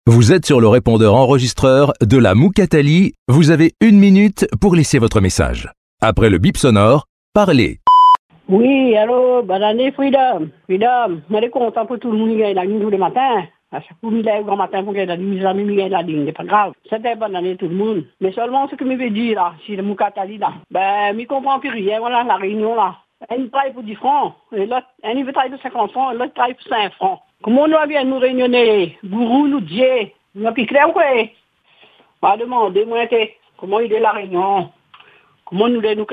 Vous êtes sur le répondeur enregistreur de la Moukatali. Vous avez 1 minute pour laisser votre message. Après le bip sonore, parlez. Oui, allô, bonne année, Freedom. Freedom, moi, je suis content pour tout le monde qui gagne la ligne tous les matins. À chaque fois, il est grand matin pour gagner la ligne, mes amis gagnent la ligne, c'est pas grave. C'était bonne année tout le monde. Mais seulement ce que je veux dire, là, si le Moukatali, là, je ne comprends plus rien, voilà, la réunion, là. Un travaille pour 10 francs, et l'autre, un veut travailler pour 50 francs, et l'autre travaille pour 5 francs. Comment on doit bien nous réunionner? Gourou, nous, Dieu, nous, puis clair, quoi? On va demander, moi, comment il est la réunion? Comment nous, nous,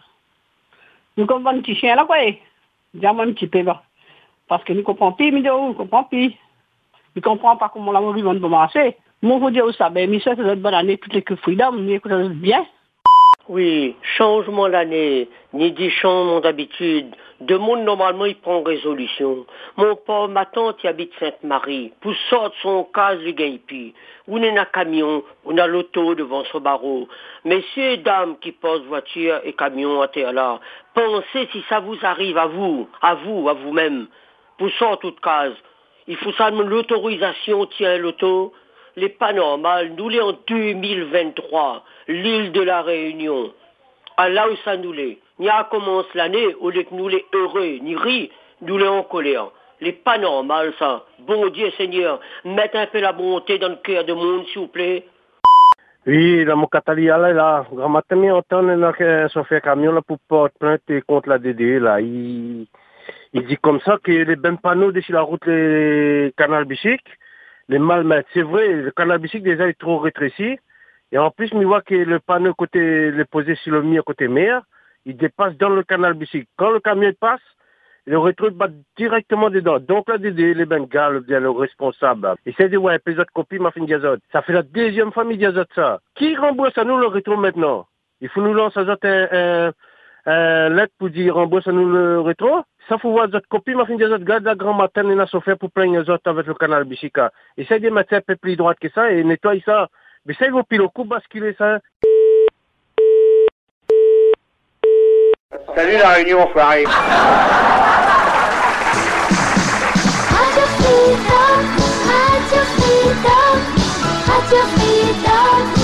nous comprenons un petit chien, là, quoi? Dis-moi un petit peu, là. Parce que nous ne comprenons plus, nous ne comprenons plus. Nous ne comprenons pas comment la mort va marcher. Moi, je veux dire ça, mais ça, c'est une bonne année, toutes les que Freedom, mais que ça se bien. Oui, changement l'année, ni dit changement d'habitude. De monde, normalement, il prend résolution. Mon père, ma tante, qui habite Sainte-Marie, pour sortir son cas du Gaipi. On est un camion, on a l'auto devant son barreau. Messieurs et dames qui posent voiture et camion à terre là, pensez si ça vous arrive à vous-même, pour sortir toute case. Il faut ça, l'autorisation tient l'auto. Les pas normal, nous l'est en 2023, l'île de la Réunion. À là où ça nous l'est. Ni à commence l'année, au lieu que nous l'est heureux, ni ri, nous l'est en colère. Les pas normal ça. Bon Dieu Seigneur, mettez un peu la bonté dans le cœur du monde, s'il vous plaît. Oui, la Moukatali, là, grand matin, on entend un chauffeur camion là pour porter plainte contre la DDE, là. Il dit comme ça que les mêmes panneaux de sur la route, les canals bichiques, les malmètres. C'est vrai, le canal bicycle déjà est trop rétréci. Et en plus, on voit que le panneau côté, le posé sur le mur côté mer, il dépasse dans le canal bicycle. Quand le camion passe, le rétro bat directement dedans. Donc là, les Bengales, bien le responsable. Il s'est dit, ouais, puis autres copies, ma fin diazote. Ça fait la deuxième famille diazote, ça. Qui rembourse à nous le rétro maintenant? Il faut nous lancer un lettre pour dire rembourse à nous le rétro. Ça faut voir d'autres copies, ma fin des autres, garde la grand matin, et n'a souffert pour plein les autres avec le canal Bichica. Essaye de mettre un peu plus droite que ça et nettoie ça. Mais c'est au pile coup basculer ça. Salut la Réunion, enfoiré. Radio Freedom, Radio Freedom, Radio Freedom.